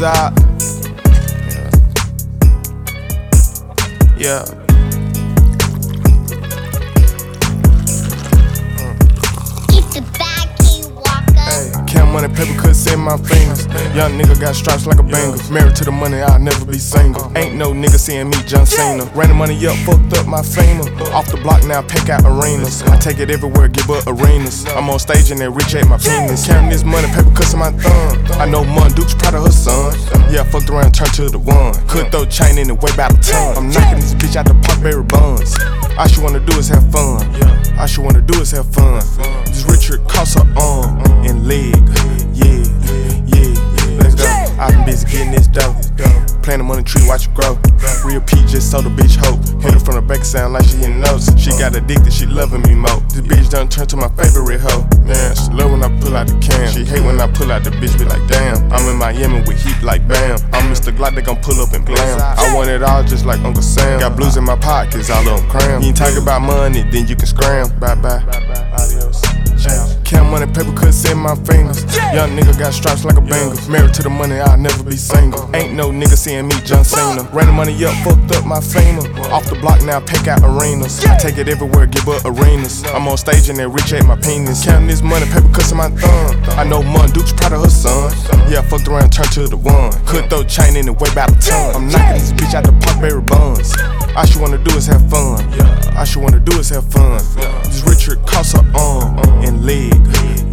out. Yeah. Count money, paper cuts in my fingers. Young nigga got stripes like a banger. Married to the money, I'll never be single. Ain't no nigga seeing me John Cena. Ran the money up, fucked up my famer. Off the block now, pick out arenas. I take it everywhere, give up arenas. I'm on stage and they rich at my penis. Counting this money, paper cuts in my thumb. I know Mon Duke's proud of her son. Yeah, I fucked around, turned to the one. Could throw chain in the way by the ton. I'm knocking this bitch out the Parkberry buns. All she wanna do is have fun. All she wanna do is have fun. This Richard costs her arm and leg. Yeah, yeah, let's go. I been busy getting this dough. Planting on the tree, watch it grow. Real P just sold a bitch hope. Hit her from the back, sound like she hitting notes. She got addicted, she loving me more. This bitch done turned to my favorite hoe. Man, she love when I pull out the cam. She hate when I pull out the bitch, be like damn. I'm in Miami with heat like bam. I'm Mr. Glock, they gon' pull up and blam. I want it all just like Uncle Sam. Got blues in my pockets, all of them cram. You ain't talk about money, then you can scram. Bye bye, adios. Count money, paper cuts in my fingers. Young nigga got stripes like a banger. Married to the money, I'll never be single. Ain't no nigga seeing me John Cena. Ran the money up, fucked up my famer. Off the block now, pick out arenas. I take it everywhere, give up arenas. I'm on stage and they rich at my penis. Counting this money, paper cuts in my thumb. I know Mon Duke's proud of her son. Yeah, I fucked around, turned to the one. Could throw chain in the way by the ton. I'm knocking this bitch out the Parkberry buns. All she wanna do is have fun. All she wanna do is have fun. This Richard costs her arm and leg.